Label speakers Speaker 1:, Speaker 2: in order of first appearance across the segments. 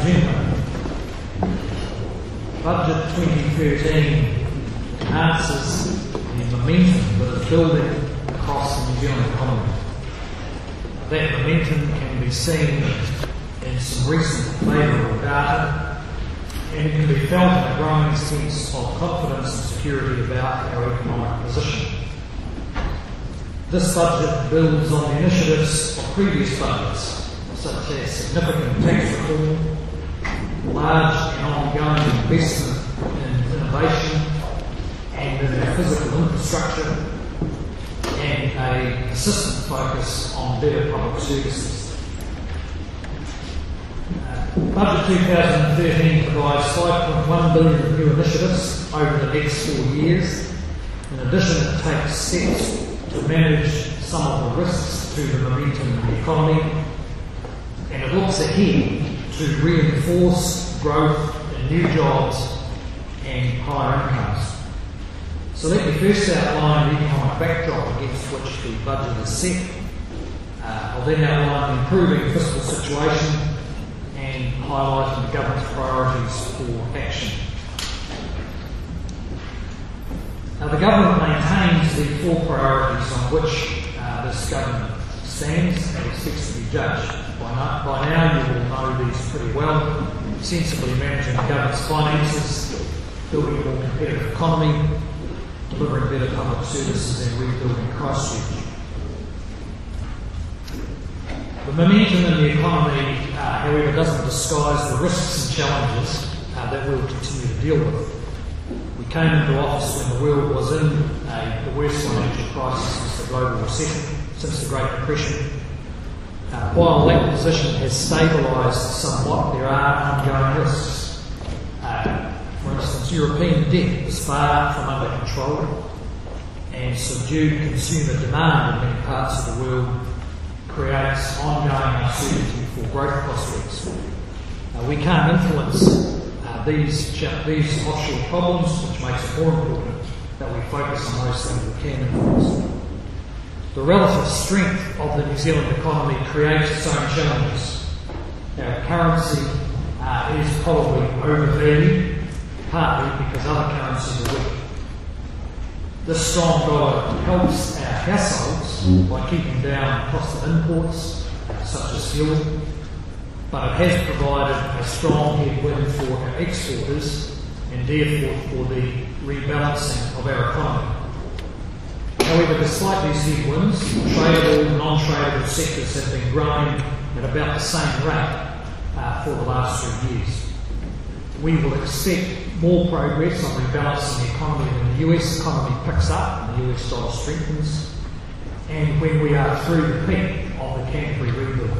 Speaker 1: agenda. Budget 2013 enhances the momentum that is building across the New Zealand economy. That momentum can be seen in some recent favourable data, and it can be felt in a growing sense of confidence and security about our economic position. This budget builds on the initiatives of previous budgets, such as significant tax reform, large and ongoing investment in innovation and in our physical infrastructure, and a persistent focus on better public services. Budget 2013 provides $5.1 billion of new initiatives over the next 4 years. In addition, it takes steps to manage some of the risks to the momentum in the economy, and it looks ahead to reinforce growth in new jobs and higher incomes. So let me first outline the economic backdrop against which the budget is set. I'll then outline the improving fiscal situation and highlighting the government's priorities for action. The government maintains the 4 priorities on which this government stands and expects to be judged. By now you will know these pretty well: sensibly managing the government's finances, building a more competitive economy, delivering better public services and rebuilding Christchurch. The momentum in the economy, however, doesn't disguise the risks and challenges that we'll continue to deal with. We came into office when the world was in the worst financial crisis since the global recession, since the Great Depression. While that position has stabilised somewhat, there are ongoing risks. For instance, European debt is far from under control, and subdued consumer demand in many parts of the world creates ongoing uncertainty for growth prospects. We can't influence these offshore problems, which makes it more important that we focus on those things we can influence. The relative strength of the New Zealand economy creates its own challenges. Our currency is probably overvalued, partly because other currencies are weak. This strong dollar helps our households by keeping down cost of imports, such as fuel, but it has provided a strong headwind for our exporters and therefore for the rebalancing of our economy. However, despite these headwinds, tradable and non-tradable sectors have been growing at about the same rate for the last 3 years. We will expect more progress on rebalancing the economy when the US economy picks up and the US dollar strengthens, and when we are through the peak of the Canterbury rebuild.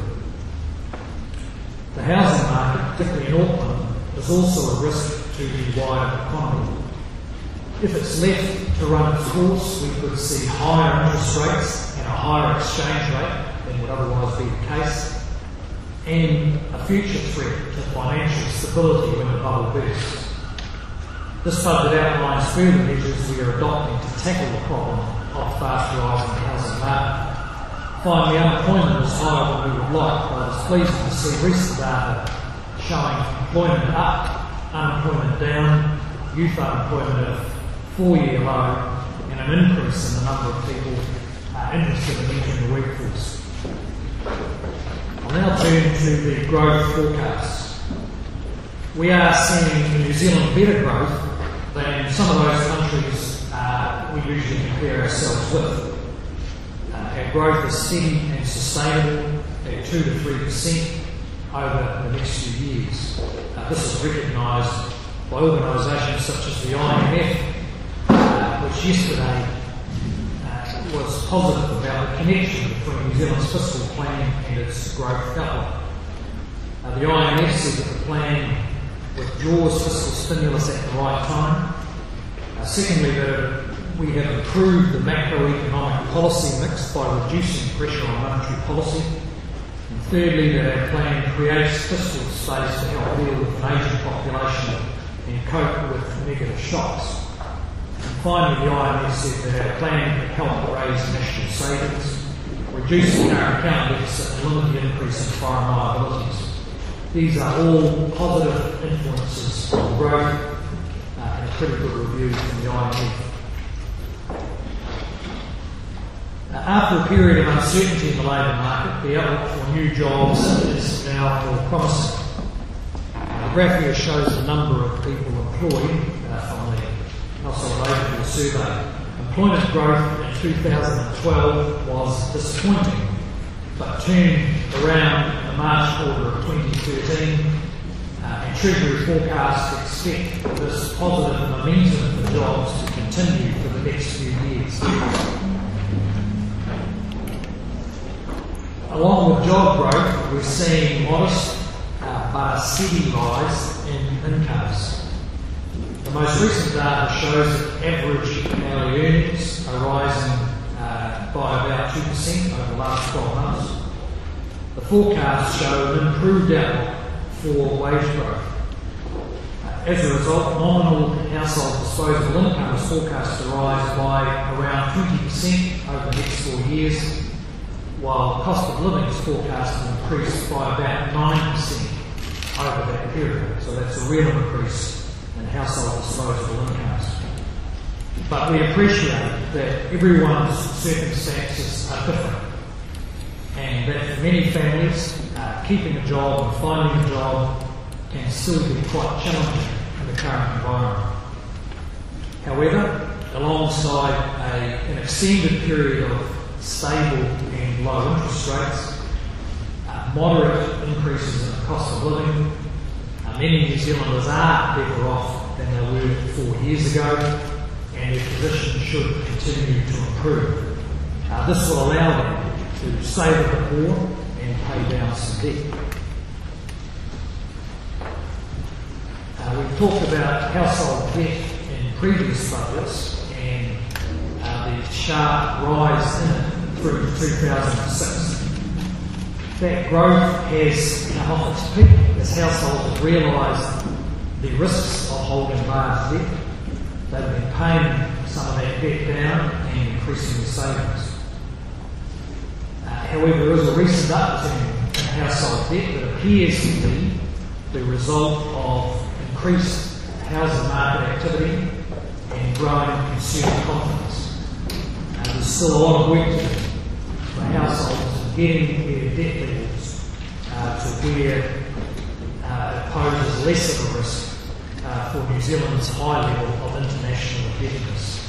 Speaker 1: The housing market, particularly in Auckland, is also a risk to the wider economy. If it's left to run its course, we could see higher interest rates and a higher exchange rate than would otherwise be the case, and a future threat to financial stability when the bubble bursts. This budget outlines further measures we are adopting to tackle the problem of fast rising housing market. Finally, unemployment is higher than we would like, but it's pleasing to see recent data showing employment up, unemployment down, youth unemployment at a 4-year low, and an increase in the number of people interested in entering the workforce. I'll now turn to the growth forecasts. We are seeing in New Zealand better growth than some of those countries we usually compare ourselves with. Our growth is steady and sustainable at 2 to 3% over the next few years. This is recognised by organisations such as the IMF, which yesterday was positive about the connection between New Zealand's fiscal plan and its growth outlook. The IMF said that the plan withdraws fiscal stimulus at the right time. Secondly, that we have improved the macroeconomic policy mix by reducing pressure on monetary policy. And thirdly, that our plan creates fiscal space to help deal with an ageing population and cope with negative shocks. And finally, the IMF said that our plan can help raise national savings, reduce the current account deficit and limit the increase in foreign liabilities. These are all positive influences on growth and a pretty good review from the IMF. After a period of uncertainty in the labour market, the outlook for new jobs is now more promising. The graph here shows the number of people employed from the Household Labour Survey. Employment growth in 2012 was disappointing, but turned around in the March quarter of 2013, and Treasury forecasts expect this positive momentum for jobs to continue for the next few years. Along with job growth, we're seeing modest but a steady rise in incomes. The most recent data shows that average hourly earnings are rising by about 2% over the last 12 months. The forecasts show an improved outlook for wage growth. As a result, nominal household disposable income is forecast to rise by around 20% over the next 4 years, while the cost of living is forecast to increase by about 9% over that period. So that's a real increase in household disposable incomes. But we appreciate that everyone's circumstances are different, and that for many families, keeping a job and finding a job can still be quite challenging in the current environment. However, alongside an extended period of stable and low interest rates, moderate increases in the cost of living, many New Zealanders are better off than they were 4 years ago, and their position should continue to improve. This will allow them to save a bit more and pay down some debt. We've talked about household debt in previous budgets and the sharp rise in it through 2006. That growth has come off its peak as households have realised the risks of holding large debt. They've been paying some of that debt down and increasing their savings. However, there is a recent upturn in household debt that appears to be the result of increased housing market activity and growing consumer confidence. There's still a lot of work to do for households in getting their debt levels to where it poses less of a risk for New Zealand's high level of international indebtedness.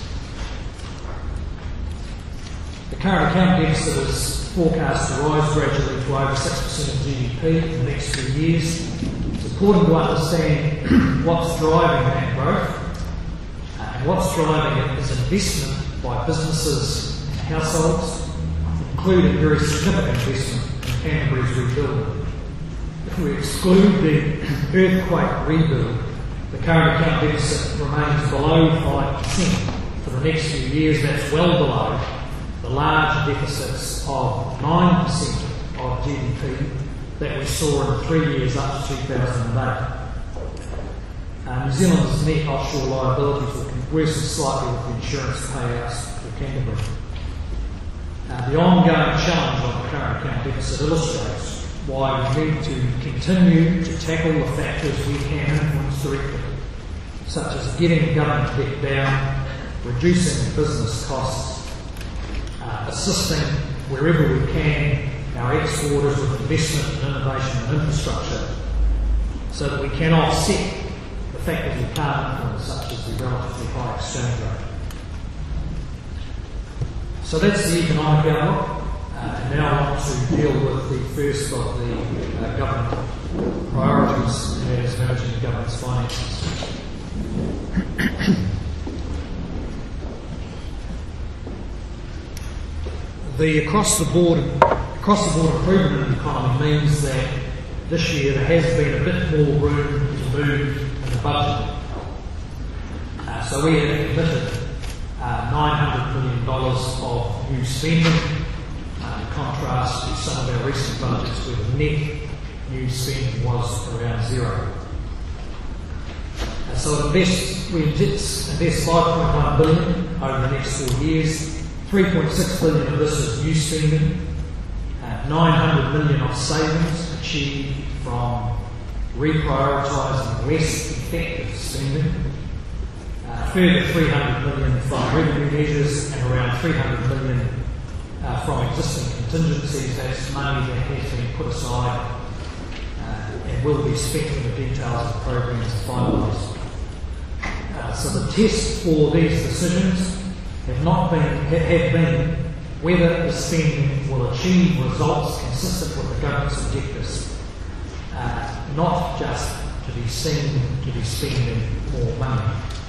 Speaker 1: The current account deficit is forecast to rise gradually to over 6% of GDP in the next few years. It's important to understand what's driving that growth, and what's driving it is investment by businesses and households, including very significant investment in Canterbury's rebuilding. If we exclude the earthquake rebuild, the current account deficit remains below 5% for the next few years. That's well below the large deficits of 9% of GDP that we saw in the 3 years up to 2008. New Zealand's net offshore liabilities will worsen slightly with the insurance payouts for Canterbury. The ongoing challenge of the current account deficit illustrates why we need to continue to tackle the factors we can influence directly, such as getting government debt down, reducing business costs, assisting wherever we can our exporters with investment in innovation and infrastructure, so that we can offset the factors we can't influence, such as the relatively high exchange rate. So that's the economic outlook. And now I want to deal with the first of the government priorities, and that is managing the government's finances. The across the board improvement in the economy means that this year there has been a bit more room to move in the budget. So we have committed $900 million of new spending, in contrast to some of our recent budgets where the net new spending was around zero. So we invest $5.1 billion over the next 4 years. 3.6 billion of this is new spending, 900 million of savings achieved from reprioritising less effective spending, further 300 million from revenue measures and around 300 million from existing contingencies. That's money that has been put aside and will be spent when the details of the programs are finalised. So the test for these decisions have been whether the spending will achieve results consistent with the government's objectives, not just to be seen to be spending more money.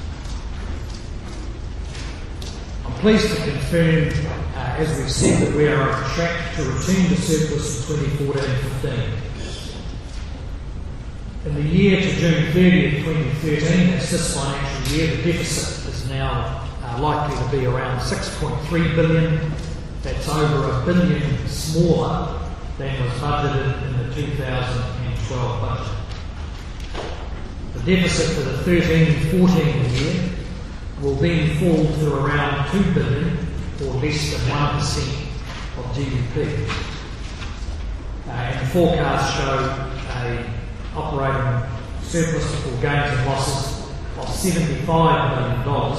Speaker 1: I'm pleased to confirm, as we've said, that we are on track to return to surplus in 2014-15. In the year to June 30th, 2013, that's this financial year, the deficit is now likely to be around 6.3 billion. That's over $1 billion smaller than was budgeted in the 2012 budget. The deficit for the 13-14 year will then fall to around 2 billion, or less than 1% of GDP. And the forecasts show an operating surplus before gains and losses of $75 million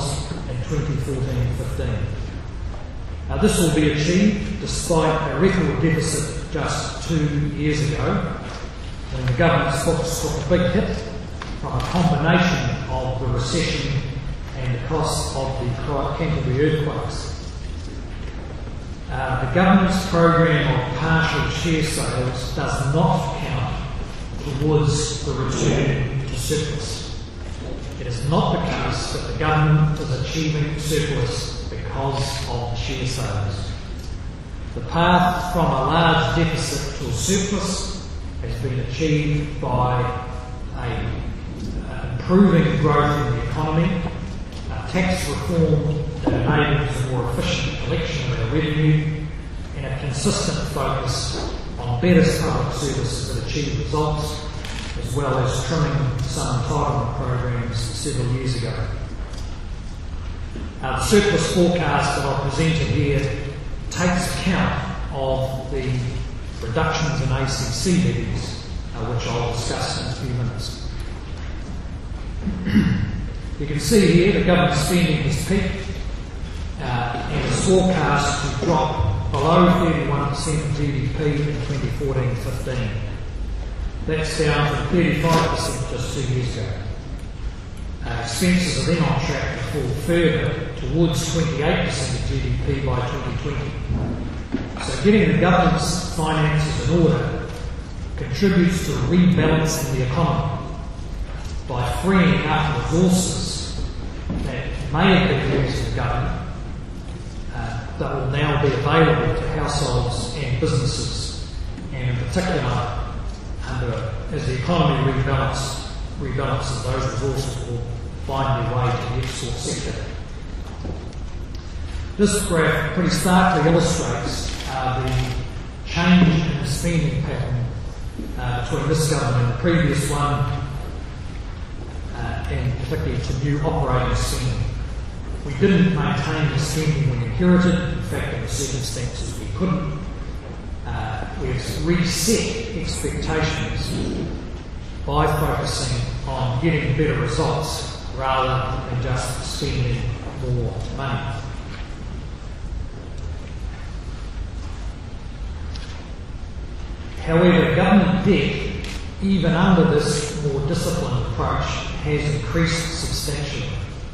Speaker 1: in 2014-15. This will be achieved despite a record deficit just 2 years ago, when the government's books took a big hit from a combination of the recession and the cost of the Canterbury earthquakes. The government's program of partial share sales does not count towards the return to surplus. It is not the case that the government is achieving surplus because of the share sales. The path from a large deficit to a surplus has been achieved by improving growth in the economy, tax reform that enables a more efficient collection of our revenue, and a consistent focus on better public services that achieve results, as well as trimming some entitlement programs several years ago. The surplus forecast that I've presented here takes account of the reductions in ACC levies, which I'll discuss in a few minutes. You can see here the government spending has peaked and is forecast to drop below 31% of GDP in 2014-15. That's down from 35% just 2 years ago. Expenses are then on track to fall further towards 28% of GDP by 2020. So getting the government's finances in order contributes to rebalancing the economy by freeing up resources that may have been used in government that will now be available to households and businesses, and in particular, as the economy rebalances, those resources will find their way to the export sector. This graph pretty starkly illustrates the change in the spending pattern between this government and the previous one, and particularly to new operating spending. We didn't maintain the spending we inherited. In fact, in the circumstances we couldn't. We've reset expectations by focusing on getting better results rather than just spending more money. However, government debt, even under this more disciplined approach, has increased substantially.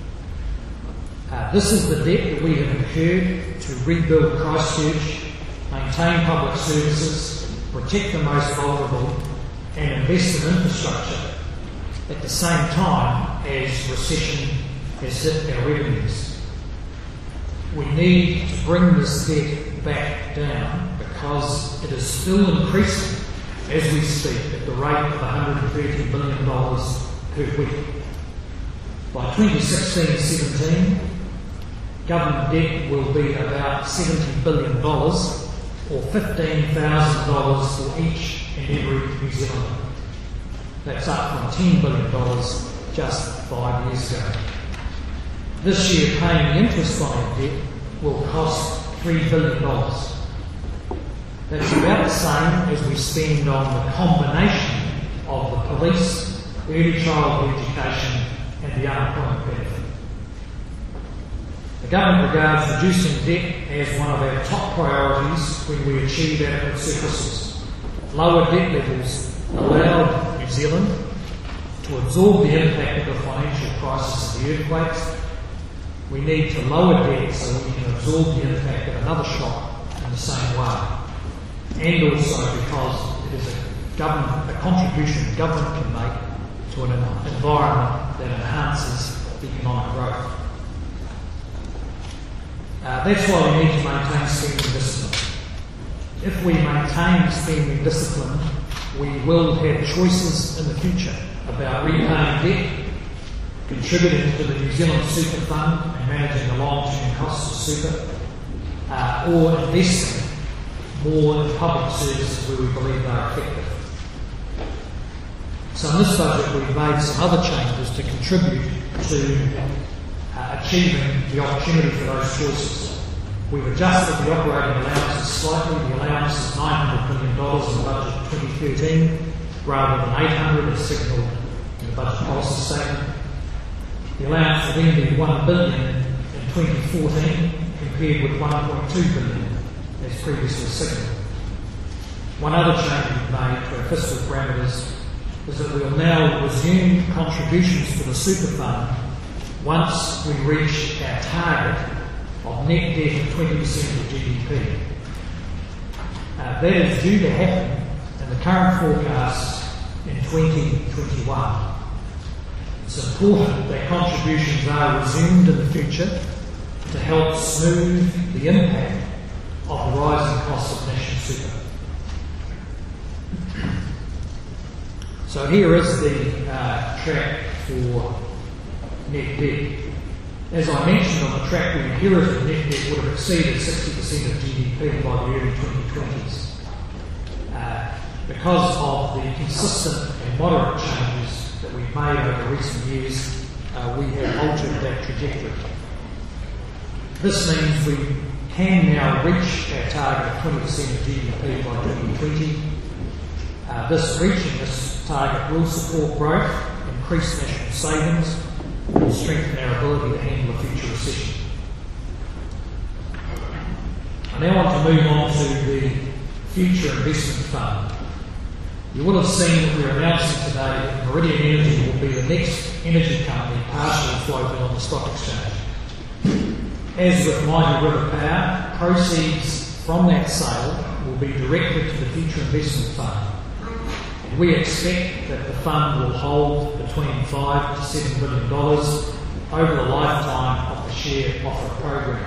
Speaker 1: This is the debt that we have incurred to rebuild Christchurch, maintain public services, protect the most vulnerable, and invest in infrastructure at the same time as recession has hit our revenues. We need to bring this debt back down because it is still increasing as we speak at the rate of $130 billion per week. By 2016-17, government debt will be about $70 billion, or $15,000 for each and every New Zealander. That's up from $10 billion just 5 years ago. This year, paying the interest on our debt will cost $3 billion. That's about the same as we spend on the combination of the police, early childhood education and the unemployment benefit. The government regards reducing debt as one of our top priorities when we achieve adequate surpluses. Lower debt levels allowed New Zealand to absorb the impact of the financial crisis and the earthquakes. We need to lower debt so we can absorb the impact of another shock in the same way. And also because it is a contribution the government can make to an environment that enhances economic growth. That's why we need to maintain spending discipline. If we maintain spending discipline, we will have choices in the future about repaying debt, contributing to the New Zealand Super Fund and managing the long-term costs of super, or investing more in public services where we believe they are effective. So in this budget we've made some other changes to contribute to achieving the opportunity for those choices. We've adjusted the operating allowances slightly. The allowance is $900 million in the budget 2013 rather than $800 as signalled in the budget policy statement. The allowance will then be $1 billion in 2014 compared with $1.2 billion as previously signalled. One other change we've made to our fiscal parameters is that we will now resume contributions to the super fund once we reach our target of net debt of 20% of GDP. That is due to happen in the current forecast in 2021. It's important that contributions are resumed in the future to help smooth the impact of the rising costs of national super. So here is the track for net debt. As I mentioned on the track, we inherited net debt would have exceeded 60% of GDP by the early 2020s. Because of the consistent and moderate changes that we've made over recent years, we have altered that trajectory. This means we can now reach our target of 20% of GDP by 2020. Reaching this target will support growth, increase national savings, and strengthen our ability to handle a future recession. I now want to move on to the Future Investment Fund. You will have seen that we're announcing today that Meridian Energy will be the next energy company partially floated on the stock exchange. As with Mighty River Power, proceeds from that sale will be directed to the Future Investment Fund. And we expect that the fund will hold between $5 to $7 billion over the lifetime of the share offer program.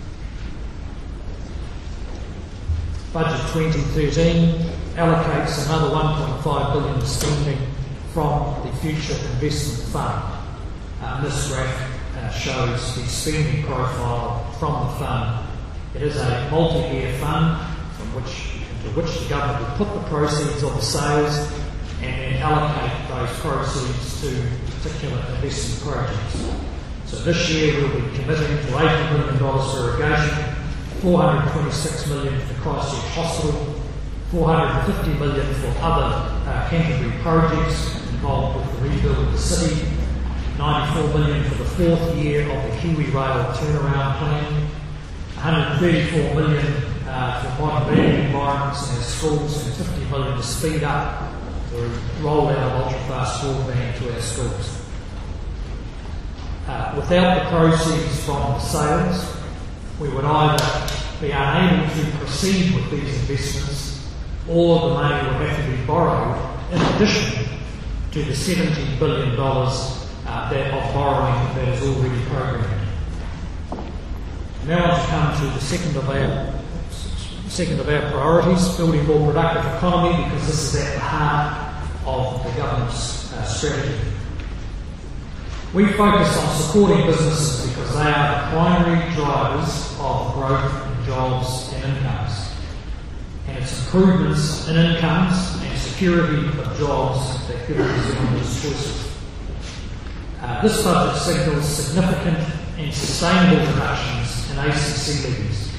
Speaker 1: Budget 2013 allocates another $1.5 billion of spending from the Future Investment Fund. This graph shows the spending profile from the fund. It is a multi-year fund into which the government will put the proceeds of the sales and then allocate those proceeds to particular investment projects. So this year we'll be committing to $80 million for irrigation, $426 million for Christchurch Hospital, $450 million for other Canterbury projects involved with the rebuild of the city, $94 million for the fourth year of the Kiwi Rail turnaround plan, $134 million for modern learning environments in our schools, and $50 million to speed up the rollout of ultra-fast broadband to our schools. Without the proceeds from the sales, we would either be unable to proceed with these investments, or the money would have to be borrowed in addition to the $70 billion of borrowing that is already programmed. Now I want to come to the second of our priorities, building a more productive economy, because this is at the heart of the government's strategy. We focus on supporting businesses because they are the primary drivers of growth in jobs and incomes. And it's improvements in incomes and security of jobs that give New Zealanders choices. This budget signals significant and sustainable reductions in ACC levies.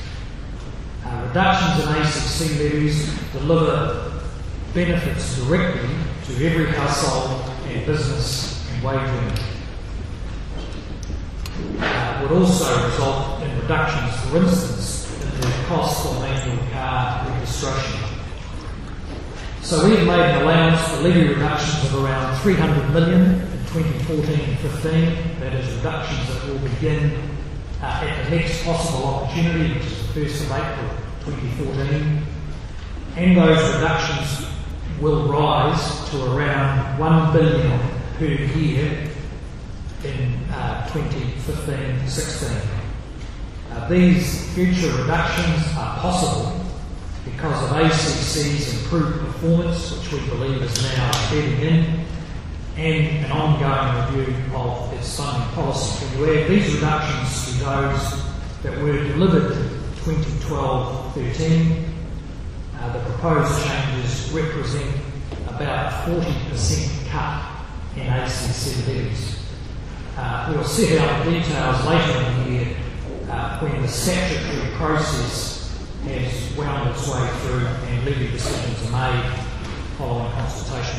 Speaker 1: Reductions in ACC levies deliver benefits directly to every household and business and wage earner. Would also result in reductions, for instance, in the cost of manual car registration. So we have made an allowance for levy reductions of around $300 million in 2014-15. That is reductions that will begin at the next possible opportunity, which is the 1st of April 2014. And those reductions will rise to around $1 billion per year in 2015-16. These future reductions are possible because of ACC's improved performance, which we believe is now bedding in, and an ongoing review of its funding policy. When you add these reductions to those that were delivered in 2012-13, the proposed changes represent about a 40% cut in ACC levies. We'll set out the details later in the year when the statutory process has wound its way through and levy decisions are made following consultation.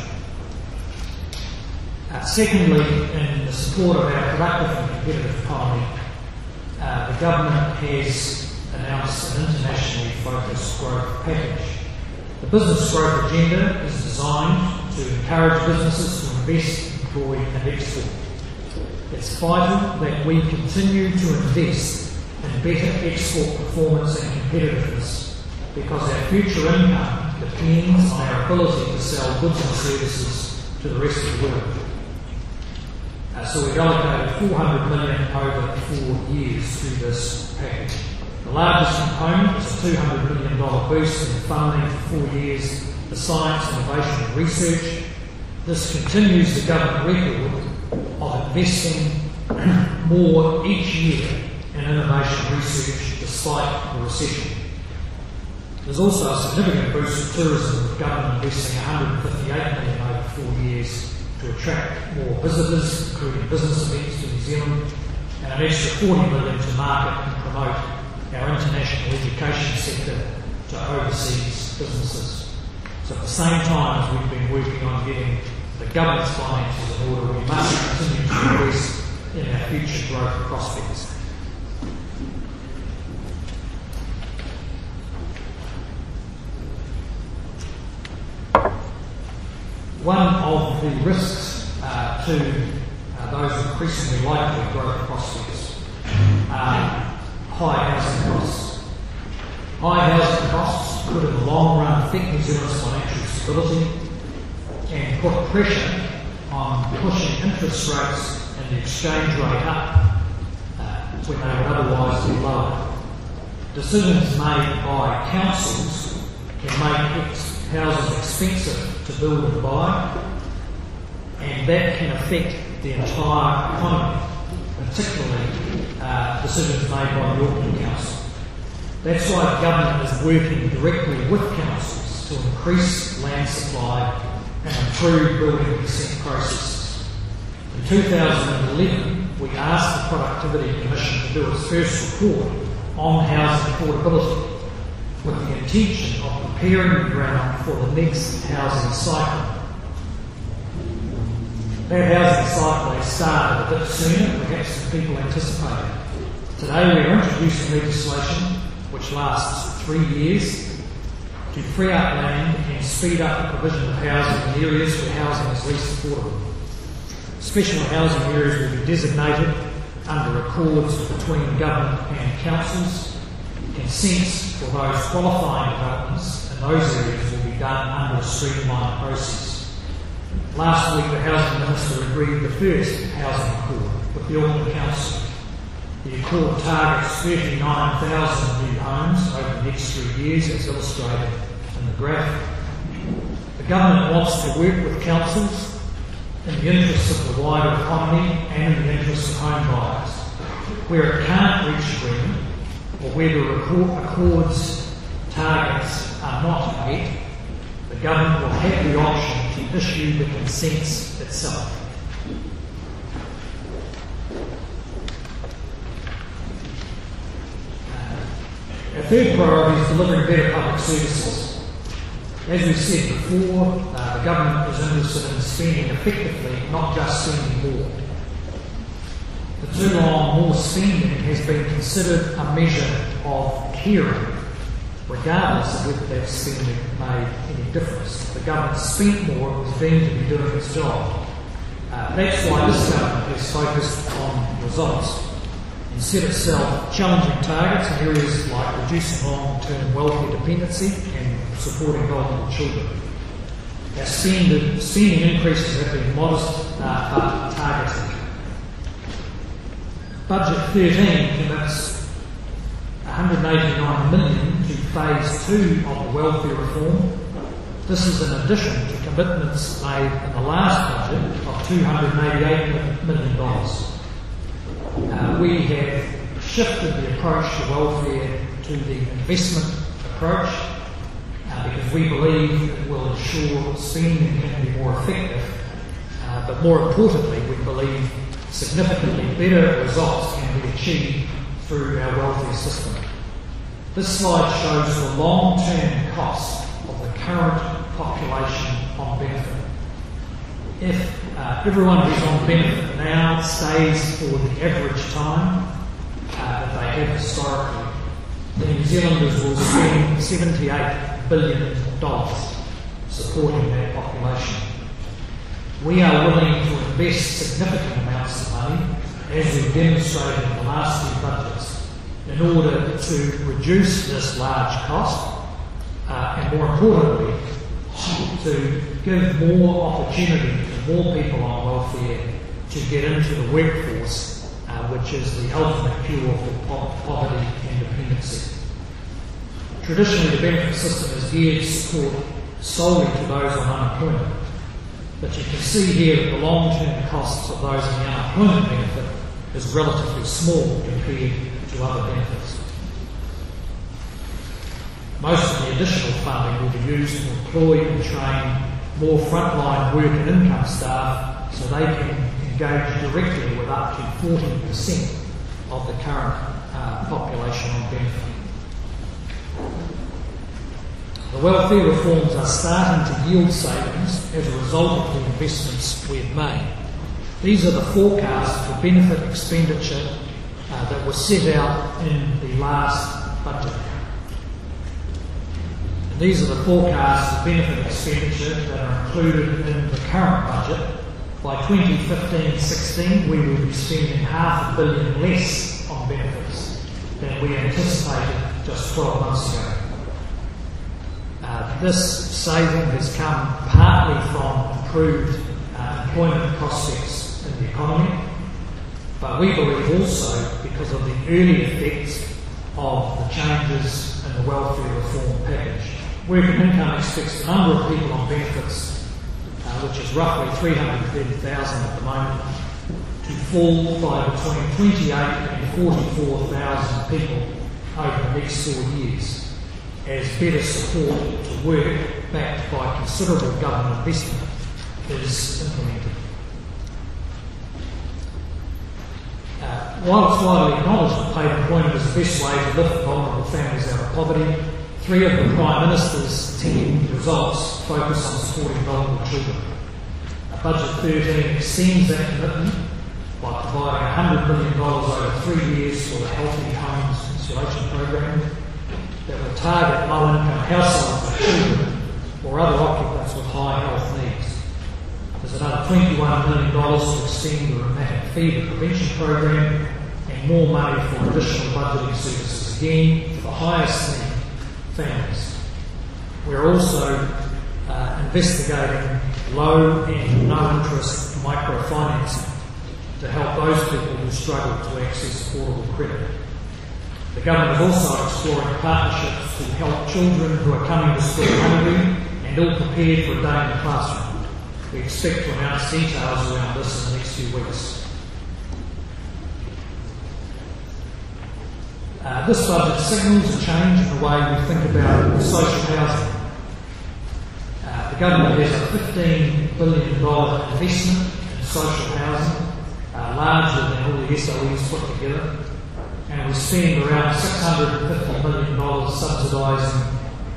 Speaker 1: Secondly, in the support of our productive and competitive economy, the government has announced an internationally focused growth package. The business growth agenda is designed to encourage businesses to invest, employ and export. It's vital that we continue to invest in better export performance and competitiveness because our future income depends on our ability to sell goods and services to the rest of the world. So we've allocated $400 million over 4 years to this package. The largest component is a $200 million boost in funding for 4 years for science, innovation and research. This continues the government record of investing more each year in innovation research despite the recession. There's also a significant boost in tourism, with government investing $158 million over 4 years to attract more visitors, including business events to New Zealand, and an extra $40 million to market and promote our international education sector to overseas businesses. So at the same time as we've been working on getting the government's finances in order, we must continue to invest in our future growth prospects. One of the risks to those increasingly likely growth prospects are high housing costs. High housing costs could in the long run affect New Zealand's financial stability and put pressure on pushing interest rates and the exchange rate up when they would otherwise be lower. Decisions made by councils can make houses expensive to build and buy, and that can affect the entire economy, particularly decisions made by the Auckland Council. That's why the government is working directly with councils to increase land supply and improve building consent processes. In 2011, we asked the Productivity Commission to do its first report on housing affordability, with the intention of preparing the ground for the next housing cycle. That housing cycle has started a bit sooner, perhaps, than people anticipated. Today we are introducing legislation which lasts 3 years to free up land and speed up the provision of housing in areas where housing is least affordable. Special housing areas will be designated under accords between government and councils. Consents for those qualifying developments in those areas will be done under a streamlined process. Last week, the Housing Minister agreed the first housing accord with the Auckland Council. The accord targets 39,000 new homes over the next 3 years, as illustrated in the graph. The government wants to work with councils in the interests of the wider economy and in the interests of home buyers. Where it can't reach agreement, or where the accords targets are not met, the government will have the option to issue the consents itself. Our third priority is delivering better public services. As we said before, the government is interested in spending effectively, not just spending more. For too long, more spending has been considered a measure of caring, regardless of whether that spending made any difference. If the government spent more, it was deemed to be doing its job. That's why this government has focused on results and set itself challenging targets in areas like reducing long-term welfare dependency and supporting vulnerable children. Our spending increases have been modest but targeted. Budget 13 commits $189 million to phase 2 of the welfare reform. This is in addition to commitments made in the last budget of $288 million. We have shifted the approach to welfare to the investment approach because we believe it will ensure spending can be more effective, but more importantly, we believe significantly better results can be achieved through our welfare system. This slide shows the long-term cost of the current population on benefit. If everyone who's on benefit now stays for the average time that they have historically, then New Zealanders will spend $78 billion supporting that population. We are willing to invest significant amounts of money, as we've demonstrated in the last few budgets, in order to reduce this large cost and, more importantly, to give more opportunity to more people on welfare to get into the workforce, which is the ultimate cure for poverty and dependency. Traditionally, the benefit system is geared support solely to those on unemployment, but you can see here that the long-term costs of those in the unemployment benefit is relatively small compared to other benefits. Most of the additional funding will be used to employ and train more frontline work and income staff so they can engage directly with up to 40% of the current population on benefit. The welfare reforms are starting to yield savings as a result of the investments we have made. These are the forecasts for benefit expenditure that were set out in the last budget. And these are the forecasts of benefit expenditure that are included in the current budget. By 2015-16, we will be spending $500 million less on benefits than we anticipated just 12 months ago. This saving has come partly from improved employment prospects in the economy, but we believe also because of the early effects of the changes in the welfare reform package. Working Income expects the number of people on benefits, which is roughly 330,000 at the moment, to fall by between 28 and 44,000 people over the next 4 years, as better support to work, backed by considerable government investment, is implemented. While it's widely acknowledged that paid employment is the best way to lift vulnerable families out of poverty, 3 of the Prime Minister's 10 results focus on supporting vulnerable children. Budget 13 extends that commitment by providing $100 million over 3 years for the Healthy Homes Insulation Program that will target low-income households with children or other occupants with high health needs. There's another $21 million to extend the rheumatic fever prevention program and more money for additional budgeting services, again, for the highest need families. We're also investigating low and no interest microfinancing to help those people who struggle to access affordable credit. The government is also exploring partnerships to help children who are coming to school hungry and ill-prepared for a day in the classroom. We expect to announce details around this in the next few weeks. This budget signals a change in the way we think about social housing. The government has a $15 billion investment in social housing, larger than all the SOEs put together, and we spend around $650 million subsidising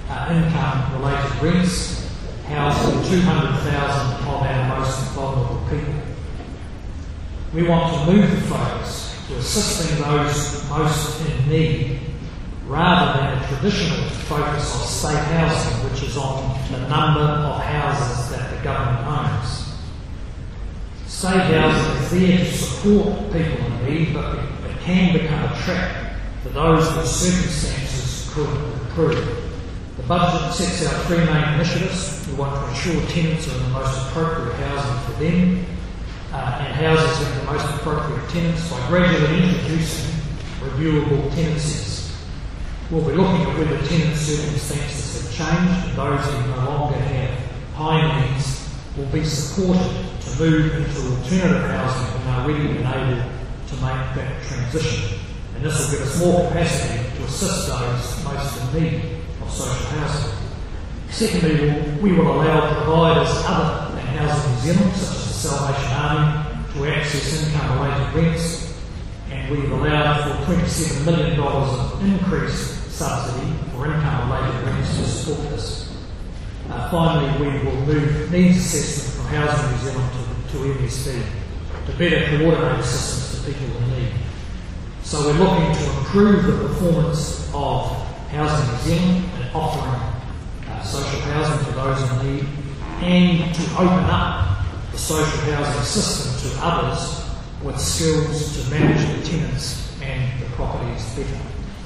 Speaker 1: income-related rents, housing 200,000 of our most vulnerable people. We want to move the focus to assisting those most in need, rather than a traditional focus on state housing, which is on the number of houses that the government owns. State housing is there to support people in need, but it can become a trap for those whose circumstances could improve. The budget sets out three main initiatives. We want to ensure tenants are in the most appropriate housing for them, and houses with the most appropriate tenants by gradually introducing reviewable tenancies. We'll be looking at whether tenant circumstances have changed, and those who no longer have high needs will be supported to move into alternative housing when they're ready and able to make that transition. And this will give us more capacity to assist those most in need of social housing. Secondly, we will allow providers other than Housing New Zealand, such as the Salvation Army, to access income-related rents, and we've allowed for $27 million of increased subsidy for income-related rents to support this. Finally, we will move needs assessment from Housing New Zealand to MSD to better coordinate assistance to people in need. So we're looking to improve the performance of Housing New Zealand and offering social housing to those in need, and to open up the social housing system to others with skills to manage the tenants and the properties better.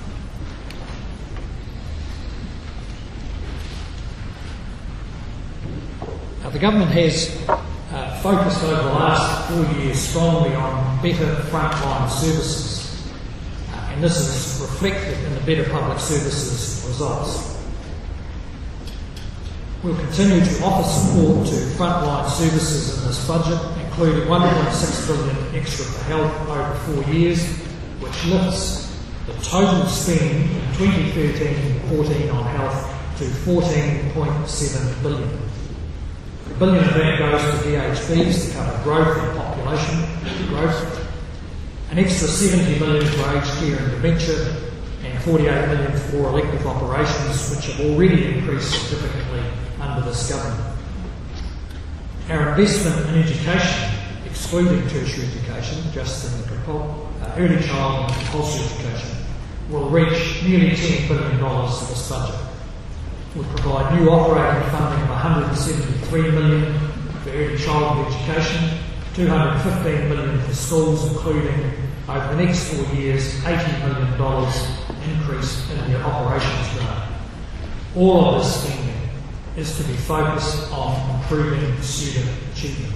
Speaker 1: The government has focused over the last 4 years strongly on better frontline services, and this is reflected in the Better Public Services results. We'll continue to offer support to frontline services in this budget, including $1.6 billion extra for health over 4 years, which lifts the total spend in 2013-14 on health to $14.7 billion. $1 billion of that goes to DHBs to cover growth and population growth, an extra $70 million for aged care and dementia, and $48 million for elective operations, which have already increased significantly under this government. Our investment in education, excluding tertiary education, just in the early child and compulsory education, will reach nearly $10 billion for this budget. We provide new operating funding of $173 million for early childhood education, $215 million for schools, including over the next 4 years $80 million increase in their operations grant. All of this spending is to be focused on improving student achievement.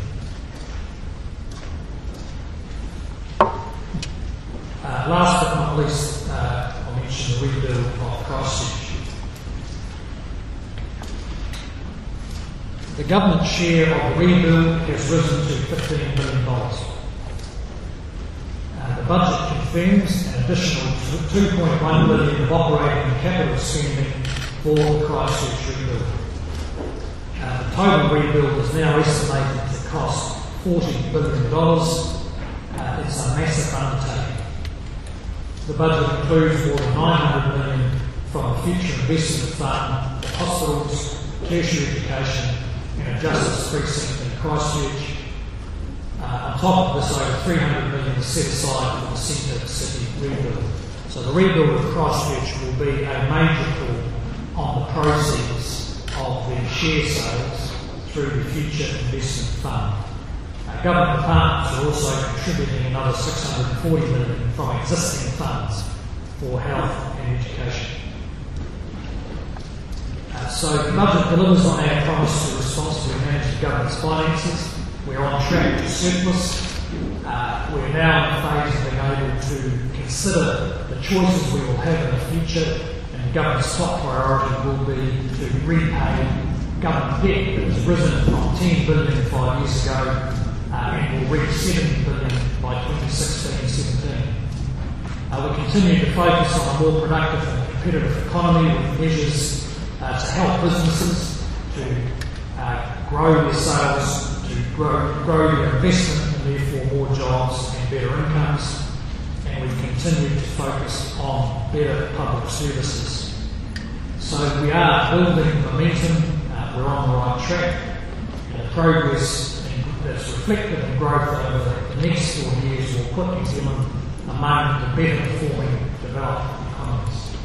Speaker 1: Last but not least, I'll mention the rebuild of Christchurch. The government share of the rebuild has risen to $15 billion. The budget confirms an additional $2.1 billion of operating and capital spending for the Christchurch rebuild. The total rebuild is now estimated to cost $40 billion. It's a massive undertaking. The budget includes more than $900 million from the Future Investment Fund for hospitals, tertiary education, and a justice precinct in Christchurch. On top of this, over $300 million is set aside for the Centre City rebuild. So the rebuild of Christchurch will be a major call on the proceeds of the share sales through the Future Investment Fund. Government partners are also contributing another $640 million from existing funds for health and education. So the budget delivers on our promise to responsibly manage the government's finances. We're on track to surplus. We're now in the phase of being able to consider the choices we will have in the future, and the government's top priority will be to repay government debt that has risen from $10 billion 5 years ago and will reach $70 billion by 2016-17. We continue to focus on a more productive and competitive economy with measures to help businesses to grow their sales, to grow their investment, and therefore more jobs and better incomes. And we continue to focus on better public services. So we are building momentum, we're on the right track, and the progress that's reflected in growth over the next 4 years will put New Zealand among the better performing developed economies.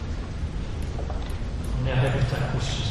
Speaker 1: I'm now happy to take questions.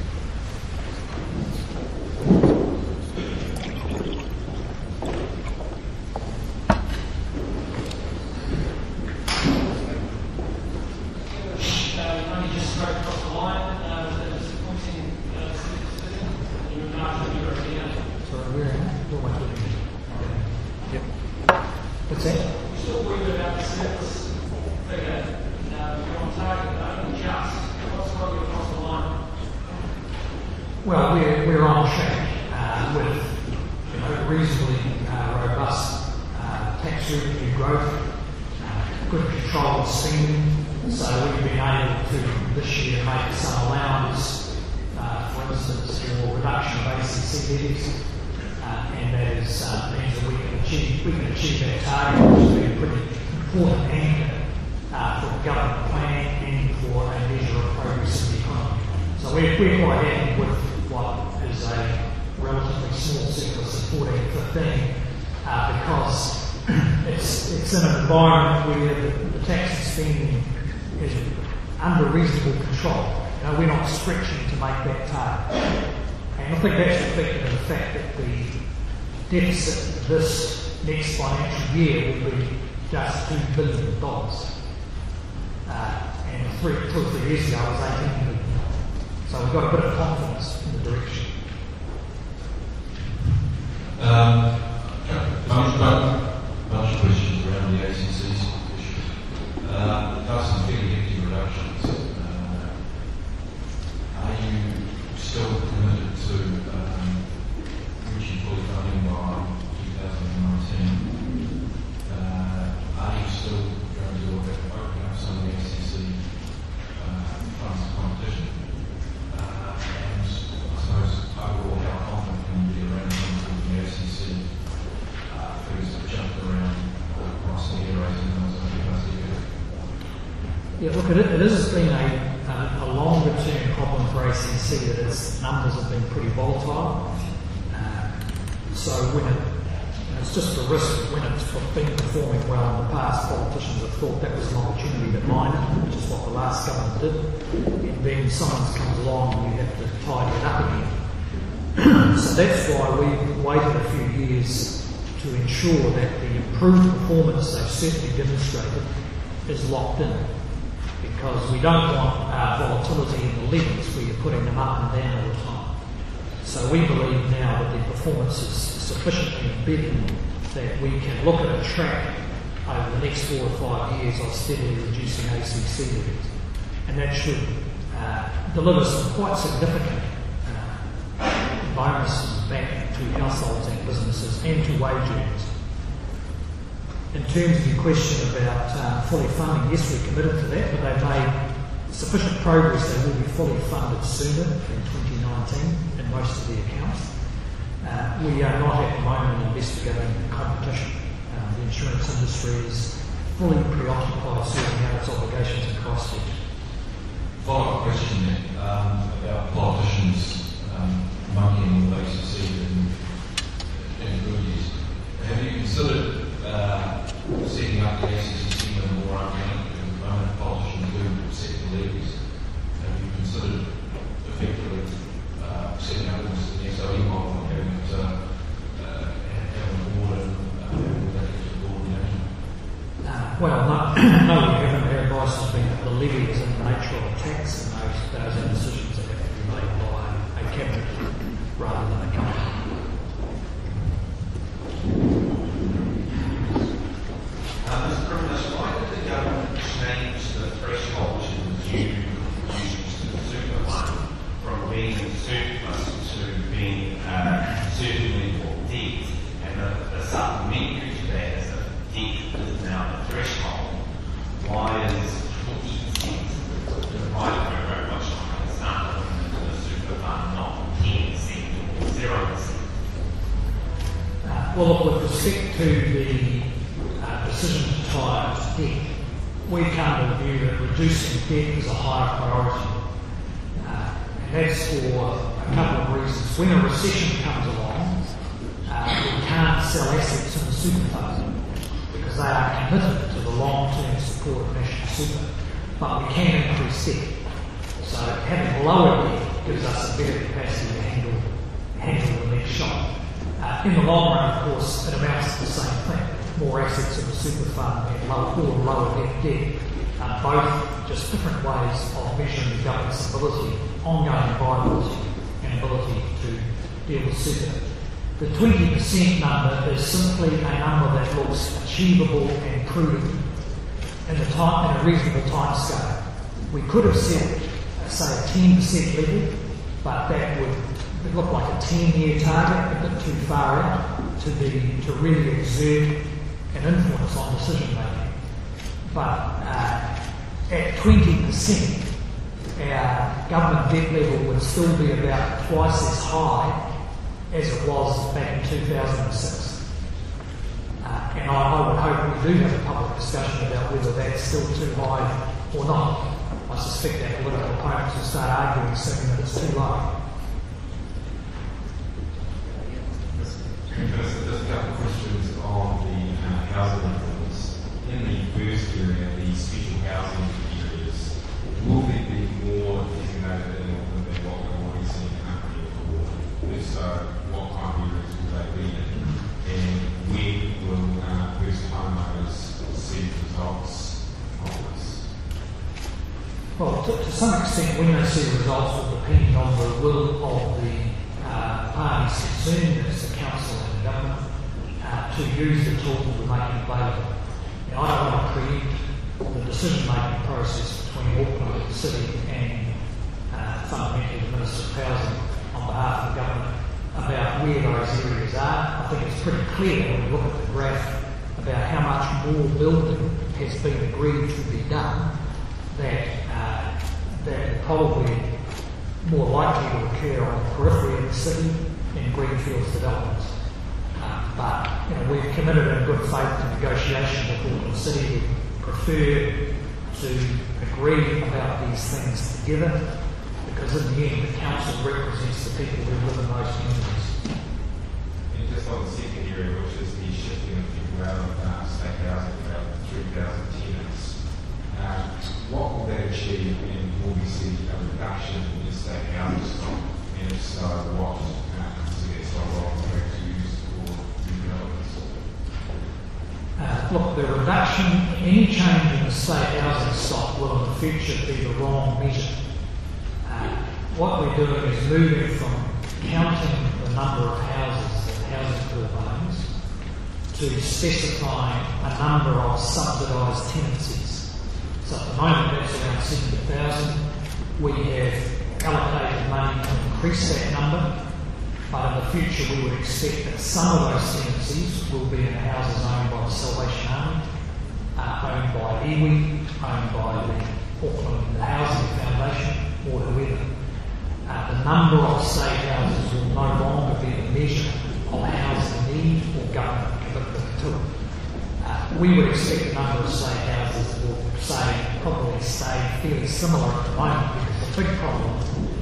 Speaker 1: What's that? You're still worried about the surplus figure. You're on target, but only just. What's got you across the line? Well, we're on track with reasonably robust tax revenue growth, good control of spending. So we've been able to this year make some allowance, for instance, for reduction of ACC levies. And that is means that we can achieve our target, which has been a pretty important anchor for government planning and for a measure of progress in the economy. So we're quite happy with what is a relatively small surplus of 14-15 because it's in an environment where the tax and spending is under reasonable control. We're not stretching to make that target. And I think that's reflected in the fact that the deficit this next financial year will be just $2 billion. And 2 or 3 years ago it was $18 billion. So we've got a bit of confidence in the direction.
Speaker 2: Bunch of questions around the ACC issue. That's some big hefty reductions. Are you still committed to reaching fully funding by 2019? Are you still going to look at opening up some of the ACC funds of competition? And I suppose overall, how confident can you be around some of the ACC figures that jumped around across the year raising those over the past year?
Speaker 1: Yeah, look, it has been a longer term problem for ACC that its numbers have been pretty volatile. So when it's just a risk when it's been performing well in the past, politicians have thought that was an opportunity to mine it, which is what the last government did. And then someone comes along and you have to tidy it up again. So that's why we've waited a few years to ensure that the improved performance they've certainly demonstrated is locked in. Because we don't want volatility in the levies where you're putting them up and down all the time. So we believe now that the performance is sufficiently embedded that we can look at a track over the next 4 or 5 years of steadily reducing ACC levies. And that should deliver some quite significant bonuses back to households and businesses and to wage earners. In terms of your question about fully funding, yes, we're committed to that, but they've made sufficient progress. They will be fully funded sooner in 2019 in most of the accounts. We are not at the moment investigating competition. The insurance industry is fully preoccupied sorting out its obligations and costs.
Speaker 2: Follow-up question then about politicians monkeying with ACC and goodies. Have you considered setting up the ACC scheme in a more organic? Because at the moment politicians do set the levies. Have you considered effectively setting up the SOE model and having it have a board and having that as a board management?
Speaker 1: Well, no, we haven't. Our advice has been that the levy is in the nature of a tax, and those are decisions that have to be made by a cabinet rather than a company.
Speaker 3: Mr. Premier, why did the government change the threshold to review contributions to the super fund from being surplus to being certainly for debt? And the supplementary to that is that debt is now the threshold. Why is 40% divided over much like it's not into the super fund, not 10% or 0%?
Speaker 1: Well, look, with respect to the decision to tie up debt, we come to the view that reducing debt is a higher priority And that's for a couple of reasons. When a recession comes along, we can't sell assets in the super fund because they are committed to the long-term support of national super, but we can increase debt. So having lower debt gives us a better capacity to handle the next shock. In the long run, of course, it amounts to the same thing. More assets in the super fund and lower net debt. Both just different ways of measuring the government's ability, ongoing viability and ability to deal with super. The 20% number is simply a number that looks achievable and prudent in a reasonable time scale. We could have set, say, a 10% level, but that would look like a 10-year target, a bit too far out to really exert an influence on decision making. But at 20%, our government debt level would still be about twice as high as it was back in 2006. And I would hope we do have a public discussion about whether that's still too high or not. I suspect that political opponents will start arguing soon that it's too low.
Speaker 4: Just a couple of questions on the housing reforms. In the first area, the special housing areas, will there be more designated in Auckland than what we're already seeing currently for? If so, what kind of areas will they be in? And when will first homeowners see results of this?
Speaker 1: Well, to some extent, when they see results will depend on the will of the parties concerned, as the council and the government, to use the tool to make it available. Now, I don't want to preempt the decision-making process between Auckland, the city, and fundamentally the Minister of Housing on behalf of the government about where those areas are. I think it's pretty clear when we look at the graph about how much more building has been agreed to be done that will probably more likely to occur on the periphery of the city in greenfields developments. But we've committed in good faith to negotiation with Auckland City. We prefer to agree about these things together because in the end the council represents the people who live in those communities.
Speaker 4: And just on the second area, which is the shifting of people out of state housing, about 3,000 tenants, what will that achieve, and will we see a reduction in state housing stock? And if so, what is stock going to use for redevelopments?
Speaker 1: Look, the reduction, any change in the state housing stock will in the future be the wrong measure. What we're doing is moving from counting the number of houses that Housing Corp owns to specifying a number of subsidised tenancies. So at the moment that's around 70,000. We have allocated money to increase that number, but in the future we would expect that some of those tenancies will be in houses owned by the Salvation Army, owned by iwi, owned by the Auckland Housing Foundation, or whoever. The number of state houses will no longer be the measure of housing need or government commitment to it. We would expect the number of state houses will probably stay fairly similar at the moment, because the big problem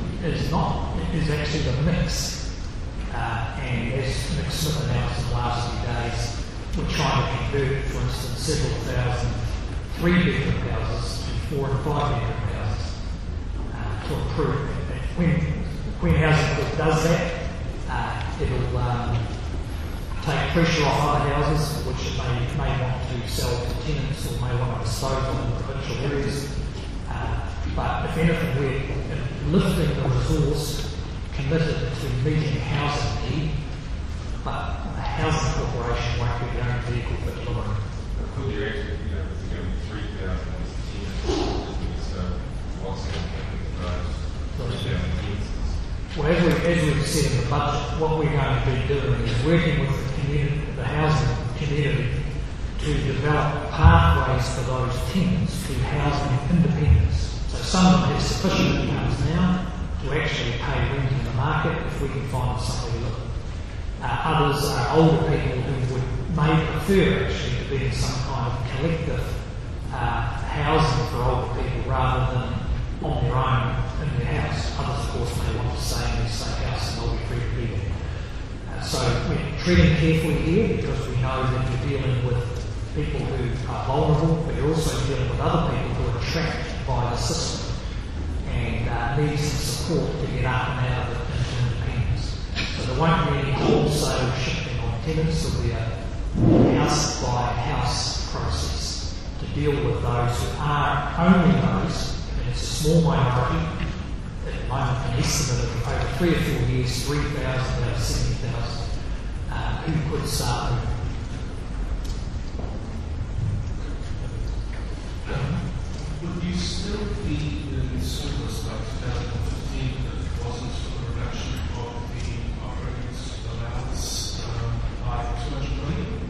Speaker 1: is actually the mix. And as Nick Smith announced in the last few days, we're trying to convert, for instance, several thousand 3-bedroom houses to 4- and 5-bedroom houses to improve. When Housing Corp does that, it'll take pressure off other houses which it may want to sell to tenants or may want to dispose of in provincial areas. But if anything, we're lifting the resource committed to meeting housing need, but the Housing Corporation won't be the only vehicle for delivering.
Speaker 4: Could you actually, it's going to be 3,000 tenants, so what's going to happen to those tenants?
Speaker 1: Well, as we've said in the budget, what we're going to be doing is working with the community, the housing community, to develop pathways for those tenants to housing independence. So some of them have sufficient incomes now to actually pay rent in the market if we can find somewhere to live. Others are older people who may prefer actually to be in some kind of collective housing for older people rather than on their own in their house. Others, of course, may want to stay in their safe house and they'll be free to be there. So we're treading carefully here because we know that you're dealing with people who are vulnerable, but you're also dealing with other people who are trapped by the system and need some support to get up and out of it into independence. So there won't be any wholesale shifting on tenants. There'll be a house-by-house process to deal with those who are only those, and it's a small minority, at the moment an estimate of over 3 or 4 years, 3,000 out of 70,000, who could start moving.
Speaker 5: Would you still be in surplus by 2015 if it wasn't for the reduction of the operating allowance by 200 million?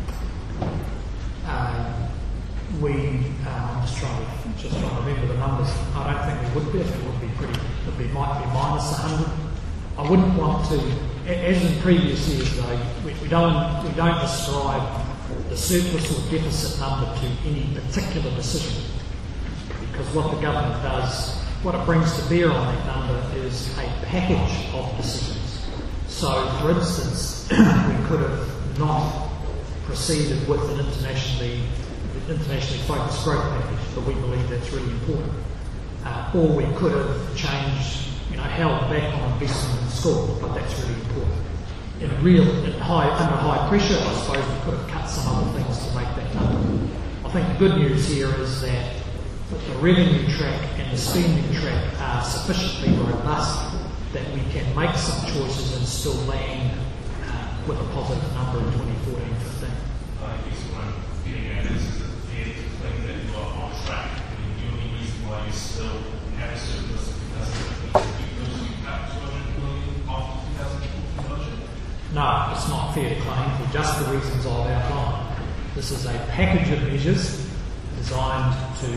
Speaker 5: I'm just trying to remember the numbers. I don't think we would be. It would be might be minus 100. I wouldn't want to, as in previous years though, we don't describe the surplus or deficit number to any particular decision, because what the government does, what it brings to bear on that number is a package of decisions. So, for instance, we could have not proceeded with an internationally focused growth package, but we believe that's really important. Or we could have changed, held back on investment in schools, but that's really important. Under high pressure, I suppose we could have cut some other things to make that number. I think the good news here is that the revenue track and the spending track are sufficiently robust that we can make some choices and still land with a positive number in 2014-15. I guess what I'm getting at is it fair to think that you are on track? The only reason why you still have a surplus in 2015 is because you cut 200 million off the 2014 budget?
Speaker 1: No, it's not fair to claim for just the reasons I've outlined. This is a package of measures designed to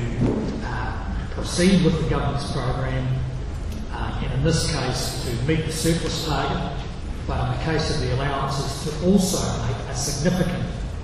Speaker 1: proceed with the government's program, and in this case to meet the surplus target, but in the case of the allowances to also make a significant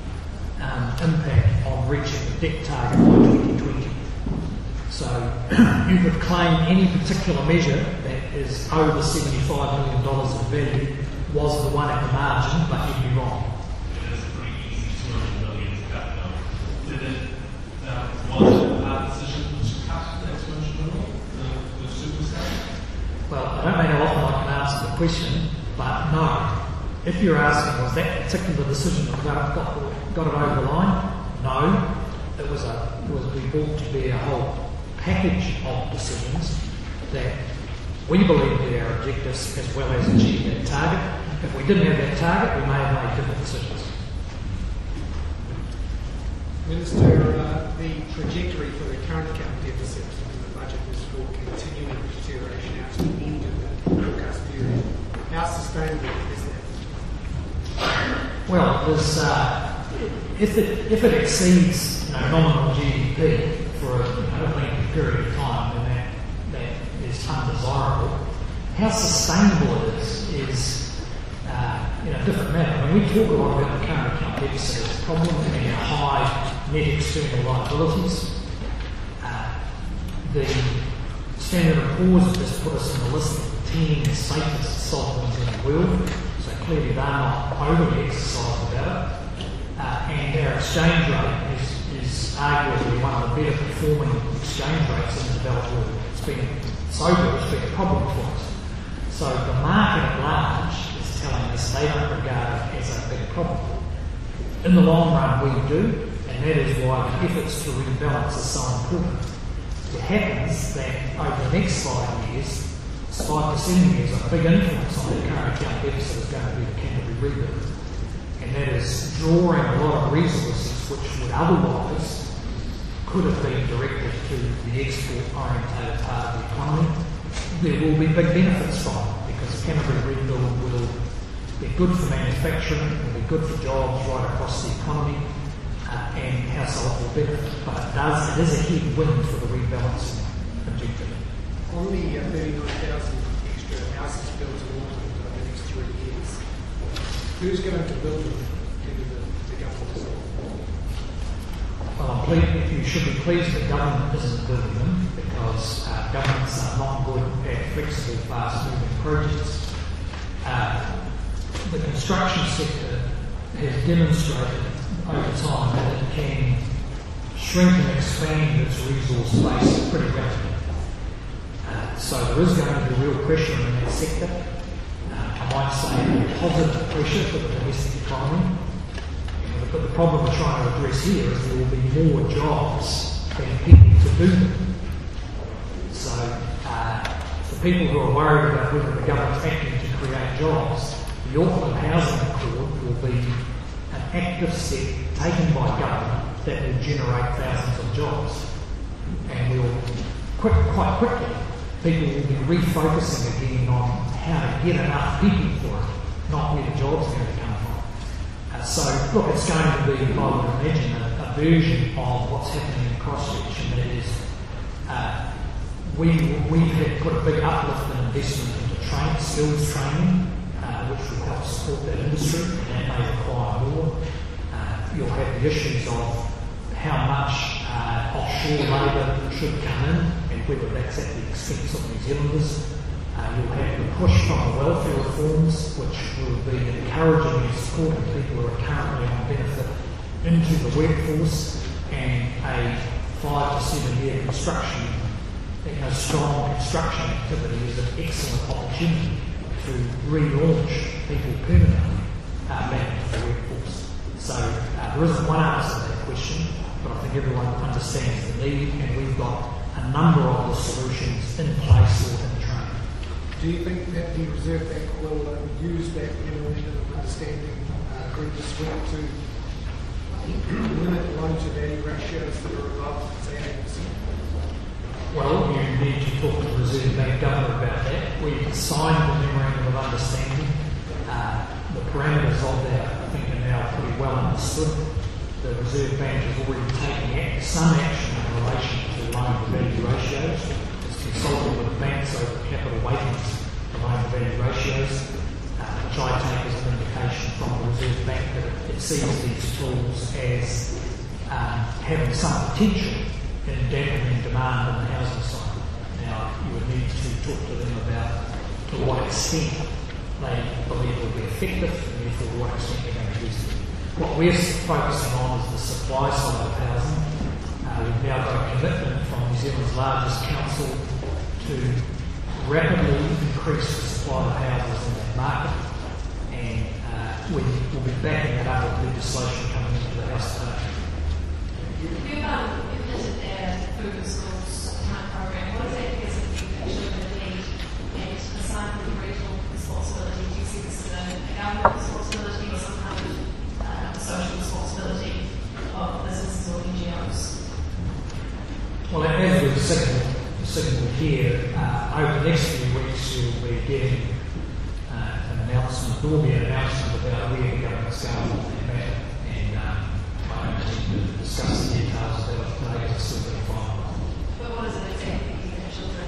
Speaker 1: impact on reaching the debt target by 2020. So you could claim any particular measure that is over $75 million in value was the one at the margin, but you'd be wrong.
Speaker 5: It is a pretty easy 200 million to cut now. Did it, was it a hard decision to cut that 200 million, the surplus target?
Speaker 1: Well, I don't know how often I can answer the question, but no. If you're asking, was that particular decision that got it over the line? No. We brought to bear a whole package of decisions that we believe met our objectives as well as achieve that target. If we didn't have that target, we may have made different decisions.
Speaker 6: Minister, the trajectory for the current account deficit in the budget is for continuing deterioration out to the end of the forecast period. How sustainable is that?
Speaker 1: Well, if it exceeds nominal GDP for a lengthy period of time, then that is undesirable. How sustainable it is a different matter. When we talk a lot about the current account deficit, it's problems in our high net external liabilities. The Standard & Poor's has just put us in the list of the 10 safest sovereigns in the world, so clearly they're not overly exercised about it. And our exchange rate is arguably one of the better performing exchange rates in the developed world. It's been a problem for us. So the market at large is telling us they don't regard it as a big problem. In the long run, we do, and that is why the efforts to rebalance are so important. It happens that over the next 5 years, 5 to 7 years, a big influence on the current account deficit is going to be the Canterbury rebuild. And that is drawing a lot of resources which would otherwise could have been directed to the export-orientated part of the economy. There will be big benefits from it because the Canterbury rebuild will be good for manufacturing, it will be good for jobs right across the economy, and households will benefit. But it is a headwind for the rebalancing objective.
Speaker 6: On the 39,000 extra houses built in Auckland over the next 3 years, who's going to build them given the government?
Speaker 1: Well, I'm
Speaker 5: you should be pleased that government isn't building them, because governments are not good at flexible, fast-moving projects. The construction sector has demonstrated over time that it can shrink and expand its resource base pretty rapidly. So there is going to be real pressure in that sector. I might say positive pressure for the domestic economy. But the problem we're trying to address here is there will be more jobs than people to do them. So for people who are worried about whether the government's acting to create jobs, the Auckland Housing Accord will be an active step taken by government that will generate thousands of jobs. And we'll quite quickly, people will be refocusing again on how to get enough people for it, not where the jobs are going to come from. So, look, it's going to be, I would imagine, a version of what's happening in Christchurch, and that is we've had put a big uplift in investment into skills training, which will help support that industry, and that may require more. You'll have the issues of how much offshore labour should come in, and whether that's at the expense of New Zealanders. You'll have the push from the welfare reforms, which will be encouraging and supporting people who are currently on benefit into the workforce, and a 5 to 7 year construction, strong construction activity is an excellent opportunity to relaunch people permanently back into the workforce. So there isn't one answer to that question, but I think everyone understands the need, and we've got a number of the solutions in place or in training.
Speaker 6: Do you think that the Reserve Bank will use that memorandum of understanding group as well to limit loan-to-value ratios that are above, say, 8%?
Speaker 5: Well, you need to talk to the Reserve Bank governor about that. We signed the memorandum of understanding. The parameters of that, I think, are now pretty well understood. The Reserve Bank is already taking some action in relation to loan-to-value ratios. Consulting with banks over capital weightings for loan-to-value ratios, which I take as an indication from the Reserve Bank that it sees these tools as having some potential in dampening demand on the housing side. Now, you would need to talk to them about to what extent they believe will be effective, and therefore to what extent they're going to use them. What we're focusing on is the supply side of housing. We've now got a commitment from New Zealand's largest council to rapidly increase the supply of houses in that market, and we will be backing that up with legislation coming into the House today.
Speaker 7: You've implemented their food and schools program. What is that actually going to need? And aside from the regional responsibility, do you see this as a government responsibility or some kind of social responsibility of businesses or NGOs?
Speaker 5: Well, as we've signalled here, over the next few weeks you'll be getting an announcement. There will be an announcement about where the government's going on that matter, and I don't need to discuss the details of that today because it's still being finalised.
Speaker 7: But what is it exactly that children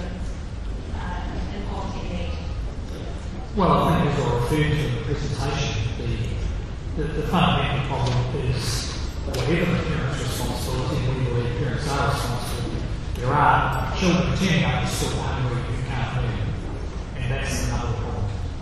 Speaker 7: in poverty need?
Speaker 5: Well, I think as I referred to in the presentation, the fundamental problem is whatever the parents' responsibility, and we believe parents are responsible, there are children turning up to school hungry who can't learn, and that's another problem.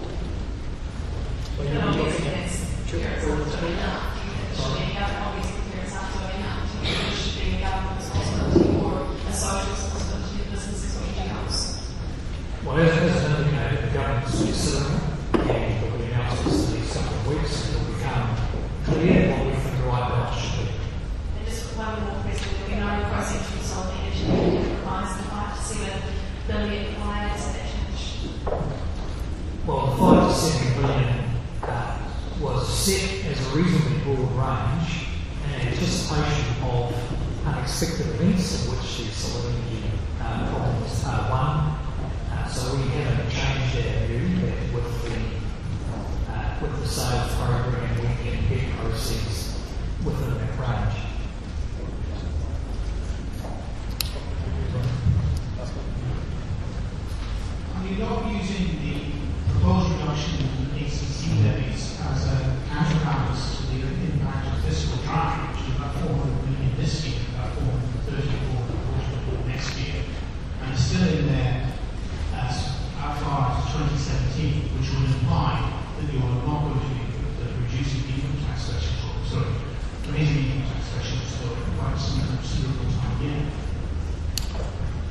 Speaker 7: But obviously that's parents aren't doing enough. Obviously parents aren't doing enough. It should be a government responsibility or a social responsibility of businesses or NGOs.
Speaker 5: Well, as indicated, the government's considering, and there'll be announcements in these couple of weeks, and it'll become clear what we think the right balance should be.
Speaker 7: And just one more question. We know the proceeds on the energy provides the 5 to 7 billion. Why is that change?
Speaker 5: Well, the 5 to 7 billion was set as a reasonably broad range in anticipation of unexpected events, of which the solid energy problems are one. So we haven't changed our view that with the sales program we can get proceeds within that range.
Speaker 8: Are you not using the proposed reduction in ACC levies as a counterbalance to the impact of fiscal drive, which is about 400 million this year, about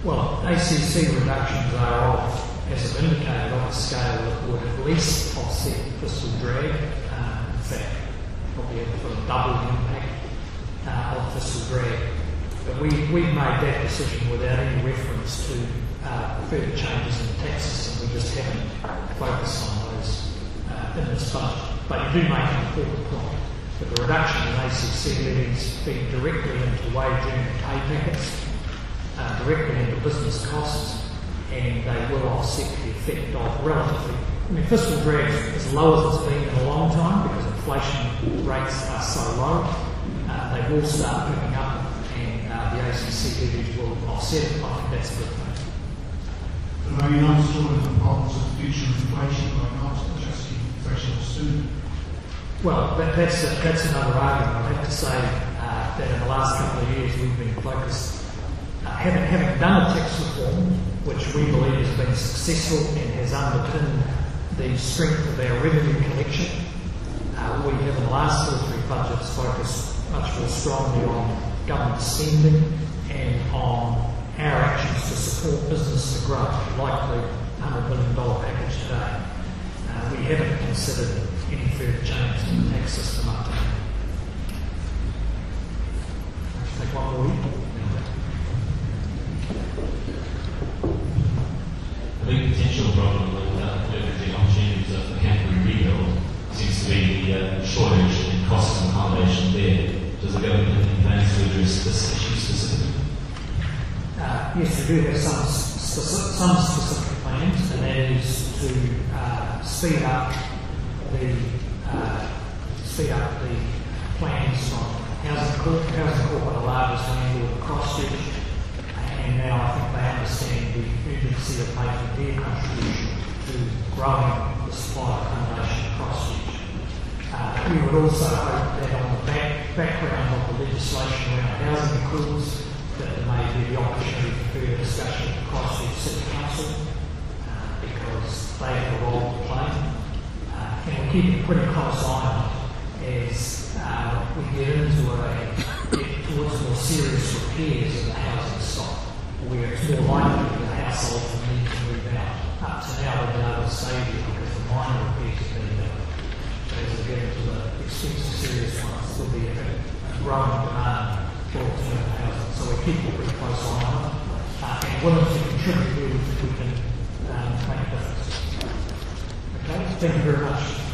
Speaker 5: Well, ACC reductions are of, as I've indicated, of a scale that would at least offset fiscal drag. In fact, probably have sort of double the impact of fiscal drag. But we've made that decision without any reference to further changes in the tax system. We just haven't focused on those in this budget. But you do make an important point that the reduction in ACC levies feed directly into wage and pay packets, directly into business costs, and they will offset the effect of relatively. I mean, fiscal drag is low as it's been in a long time because inflation rates are so low. They will start picking up, and the ACC levies will offset it. I think that's a good thing.
Speaker 8: But are you not solving the problems of future inflation by not adjusting thresholds soon?
Speaker 5: Well, that's another argument. I have to say that in the last couple of years we've been focused, having done a tax reform, which we believe has been successful and has underpinned the strength of our revenue collection. We have in the last 2 or 3 budgets focused much more strongly on government spending and on our actions to support business to grow, like the $100 billion package today. We haven't considered any further change in the tax system up to now. Take one more week.
Speaker 9: The big potential problem with leveraging opportunities of the category rebuild seems to be the shortage in cost of accommodation there. Does the government have any plans to address this issue specifically?
Speaker 5: Yes, we do have some specific plans, and that is to speed up the plans from Housing Corp. Housing Corp are the largest landlord across Christchurch, and now I think they understand the urgency of making their contribution to growing the supply of accommodation across Christchurch. We would also hope that on the background of the legislation around housing accords, that there may be the opportunity for further discussion at the Christchurch City Council, because they have a role to play. And we're keeping a pretty close eye on it as we get towards more serious repairs in the housing stock, where it's more likely that the household will need to move out. Up to now, they've been able to save it because the minor repairs have been done. But as we get into the expensive, serious ones, there'll be a growing demand for alternative housing. So we're keeping a pretty close eye on it, and willing to contribute if we can make a difference. Okay, thank you very much.